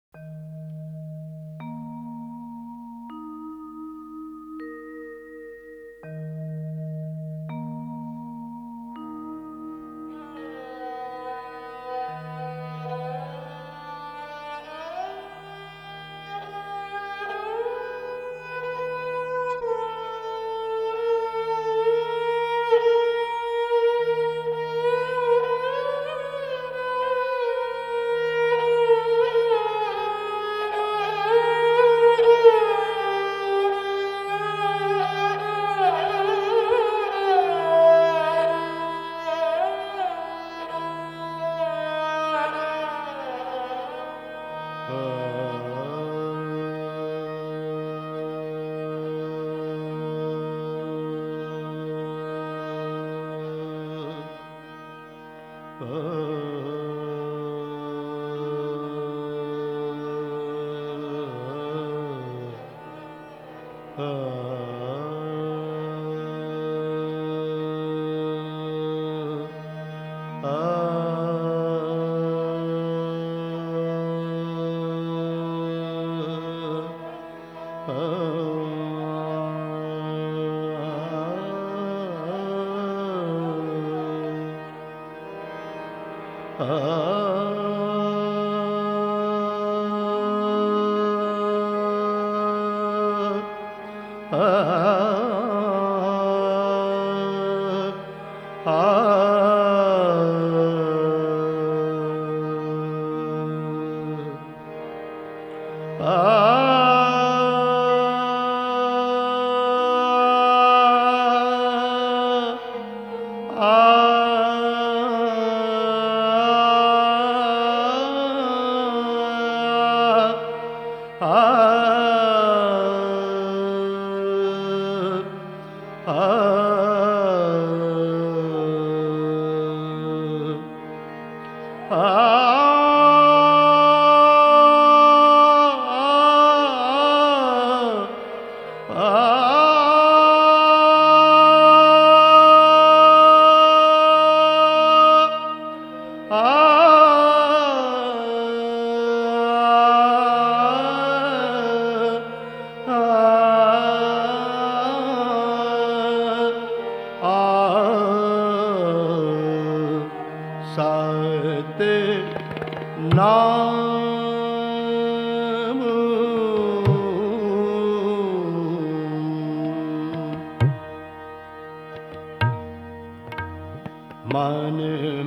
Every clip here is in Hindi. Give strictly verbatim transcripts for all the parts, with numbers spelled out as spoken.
मन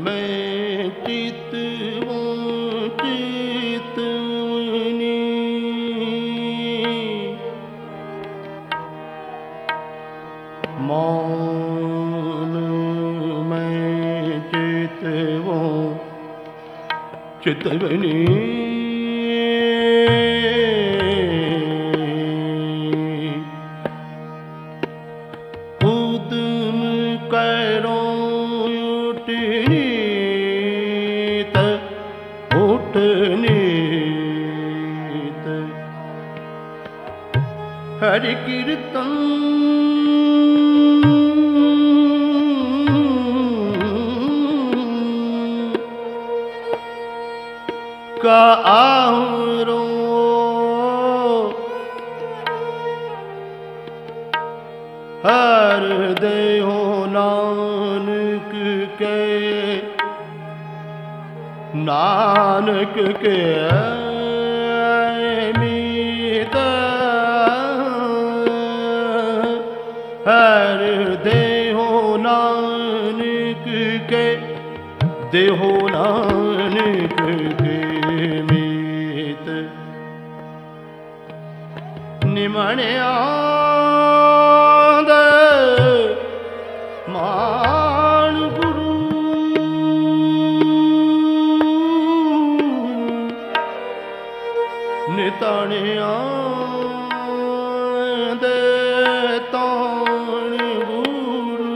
में चितवो चितवनी मौन में चितवो चितवनी उद्म करो उठनीत उठनीत हरि कीर्तन का आहरो हर देहो नानक के नानक के मीत हर देहो नानक के देहो नानक के मीत निमण्या मान गुरु नितणिया दे ताण गुरु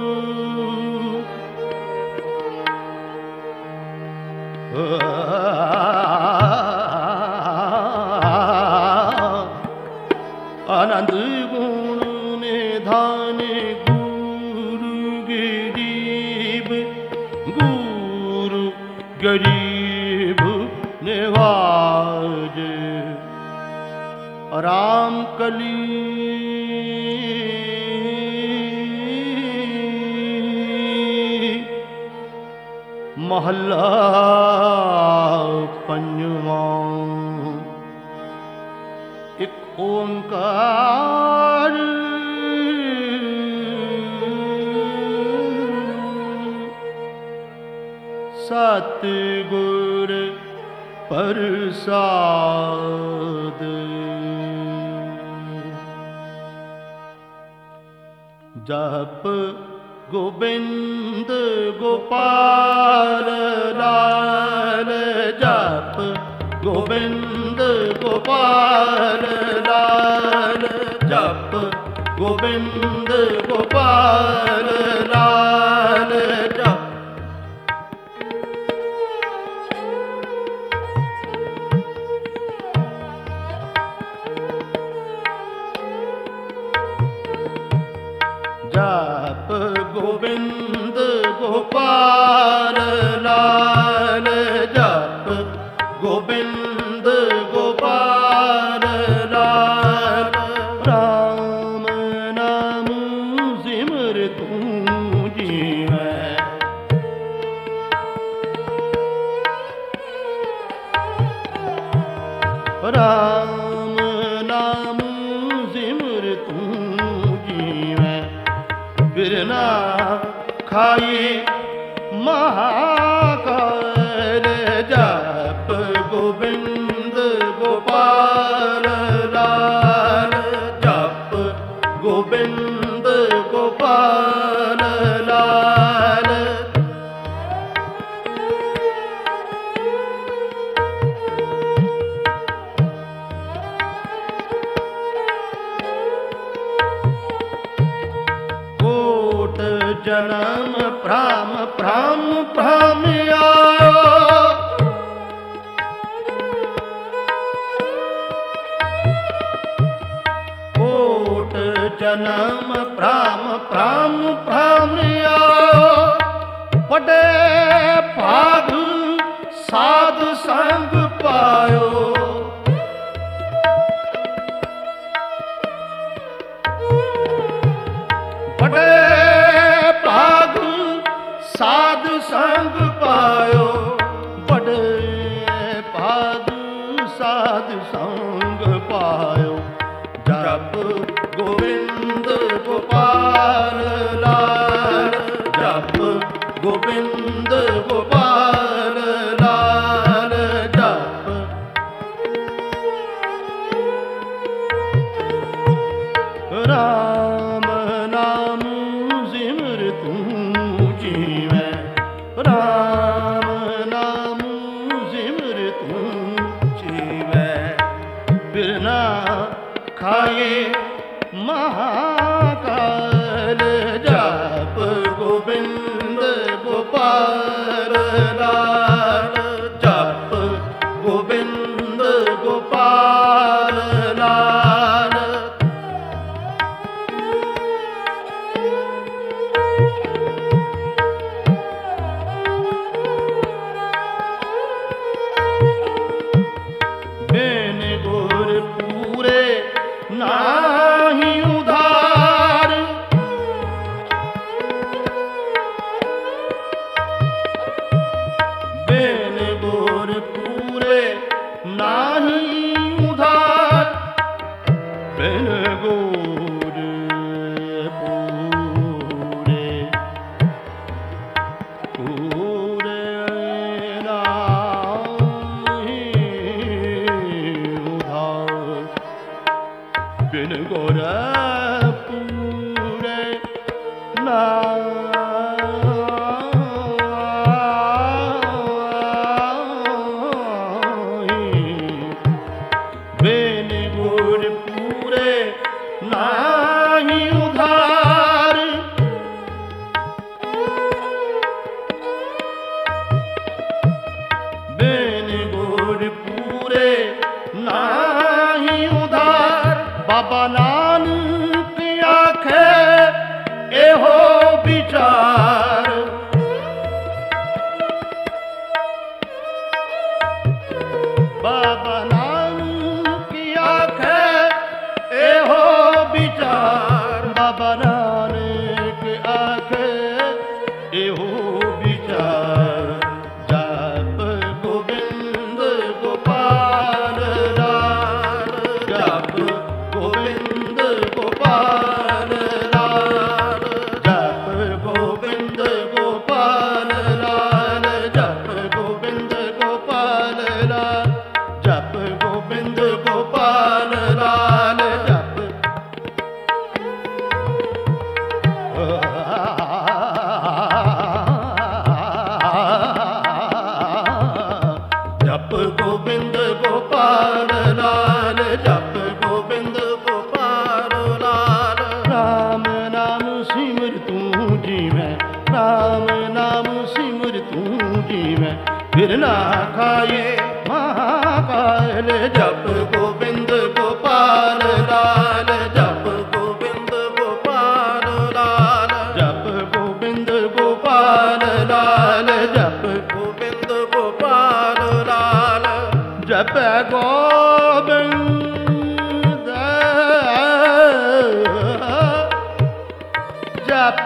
आनंद गुण निधान गरीब निवाज ਰਾਮ ਕਲੀ ਮਹੱਲਾ ਪੰਜਵਾਂ। ਇੱਕ ਓੰਕਾਰ ਸਤਿਗੁਰ ਪ੍ਰਸਾਦ। ਜਪ ਗੋਬਿੰਦ ਗੋਪਾਲ ਲਾਲ, ਜਪ ਗੋਬਿੰਦ ਗੋਪਾਲ ਲਾਲ, ਜਪ ਗੋਬਿੰਦ ਗੋਪਾਲ ਲਾਲ, ਜਪ ਜਪ ਗੋਬਿੰਦ ਗੋਪਾਲ ਲਾਲ, ਜਪ ਗੋਬਿੰਦ ਗੋਪਾਲ ਲਾਲ। ਰਾਮ ਨਾਮ ਸਿਮਰ ਤੂੰ ਜੀਵੈ, ਰਾਮ ਨਾਮ ਸਿਮਰ ਤੂੰ ਜੀਵੈ। ਫਿਰ ਨਾ ਖਾਏ ਮਹਾਕਾਲ, ਜਪ ਗੋਬਿੰਦ ਗੋਪਾਲ ਲਾਲ, ਜਪ ਗੋਬਿੰਦ ਗੋਪਾਲ ਲਾਲ। ਕੋਟ ਜਨਮ ਭ੍ਰਮ ਭ੍ਰਮ ਭ੍ਰਮ ਆਇਓ, ਕੋਟ ਜਨਮ ਭ੍ਰਮ ਭ੍ਰਮ ਭ੍ਰਮ ਆਇਓ। ਵੱਡੇ ਭਾਗ ਸਾਧ ਸੰਗ ਪਾਇਓ, ਵੱਡੇ ਭਾਗ ਸਾਧ ਸੰਗ ਪਾਇਓ, ਵੱਡੇ ਭਾਗ ਸਾਧ ਸੰਗ ਪਾਇਓ। ਜਪ ਗੋਬਿੰਦ ਗੋਪਾਲ ਲਾਲ, ਜਪ ਗੋਬਿੰਦ ਗੋਪਾਲ ਲਾਲ, ਜਪ ਰਾਮ ਨਾਮ ਸਿਮਰ ਤੂੰ ਜੀਵੈ, ਰਾਮ ਨਾਮ ਸਿਮਰ ਤੂੰ ਜੀਵੈ। ਫਿਰ ਨਾ ਖਾਏ ਮਹਾਕਾਲ, ਜਪ ਗੋਬਿੰਦ ਗੋਪਾਲ ਲਾਲ, ਜਪ ਗੋਬਿੰਦ ਗੋਪਾਲ ਲਾਲ। ਬਿਨ ਗੁਰ ਪੂਰੇ ਨਾਹੀ ਉਧਾਰ, ਬਿਨ ਗੁਰ ਪੂਰੇ ਨਾਹੀ ਉਧਾਰ, ਬਿਨ ਗੁਰ ਪੂਰੇ ਪੂਰੇ ਨਾਹੀ ਉਧਾਰ, ਬਿਨ ਗੁਰ ਪੂਰੇ ਨਾਹੀ, ਬਿਨ ਗੁਰ ਪੂਰੇ ਨਾਹੀ ਉਧਾਰ। ਬਿਨ ਗੁਰ ਪੂਰੇ ਨਾਹੀ ਉਧਾਰ। ਬਾਬਾ ਨਾਨਕ ਆਖੇ ਇਹੋ ਵਿਚਾਰ, ਬਾਬਾ ਨਾਨਕ ਆਖੇ गोपाल लाल जप गोविंद गोपाल लाल। राम नाम सिमर तू जीवै, राम नाम सिमर तू जीवै, फिर ना खाए महाकाल जप गोविंद गोपाल लाल जप गोविंद गोपाल लाल जप गोविंद गोपाल लाल जप गोविंद गोपाल लाल जप गोविंद जप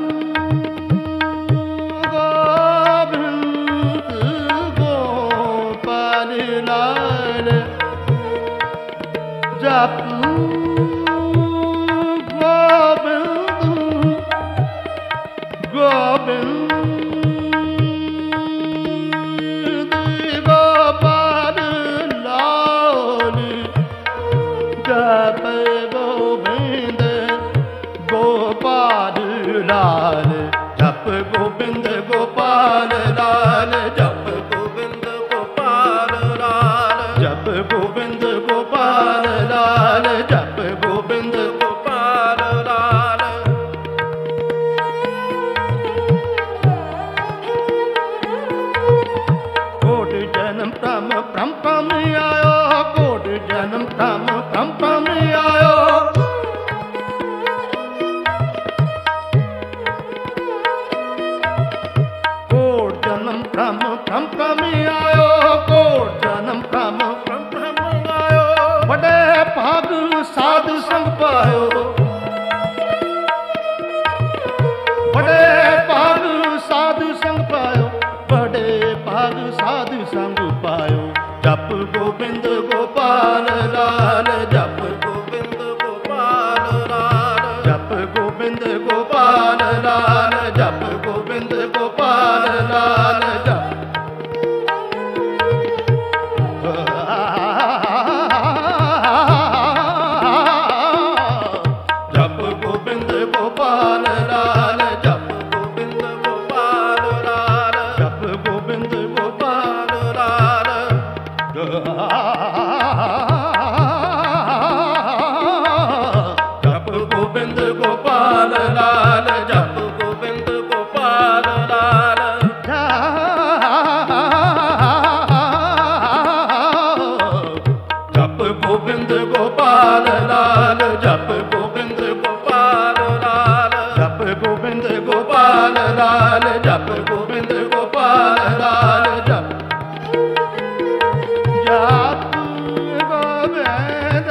जप गोविंद गोविंद गोपाल लाल जप गोविंद गोपाल लाल जप गोविंद गोपाल लाल जप गोविंद गोपाल लाल जप गोविंद गोपाल लाल जप गोविंद गोपाल लाल। कोट जन्म प्रम प्रम प्रम आयो, कोट जन्म प्रम प्रम प्रम आयो, कोट जन्म प्रम प्रम प्रम आयो, कोट जन्म प्रम प्रम प्रम आयो, बड़े भाग साध संग पायो, बड़े भाग साध संग पायो, बड़े भाग साध संग पायो जप गोविंद गोपाल लाल जप गोविंद गोपाल लाल जप गोविंद गोपाल लाल जप गोविंद गोपाल लाल जप जप गोविंद गोपाल लाल जप गोविंद गोपाल लाल जप गोविंद गोपाल लाल जप गोविंद गोपाल लाल जप गोविंद गोपाल लाल जप गोविंद गोपाल लाल जप गोविंद गोपाल लाल जप गोविंद गोपाल लाल जप गोविंद गोपाल लाल जप जप गोविंद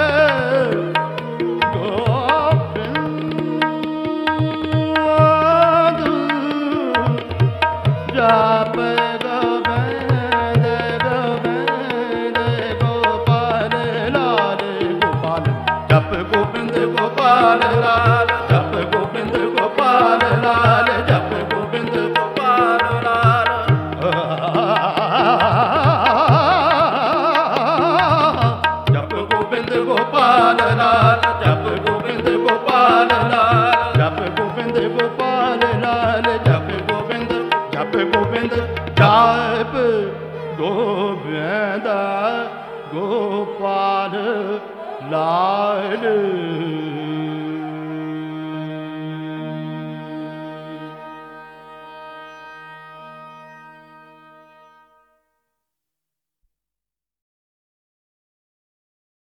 गोविंद जप गोविंद गोविंद गोपाल लाल गोपाल जप गोविंद गोपाल लाल जप गोविंद गोपाल लाल जप गोविंद गोपाल लाल जप गोविंद गोपाल लाल जप गोविंद गोपाल लाल जप गोविंद गोपाल लाल जप गोविंद जप गोविंद जप गोविंद गोपाल लाल।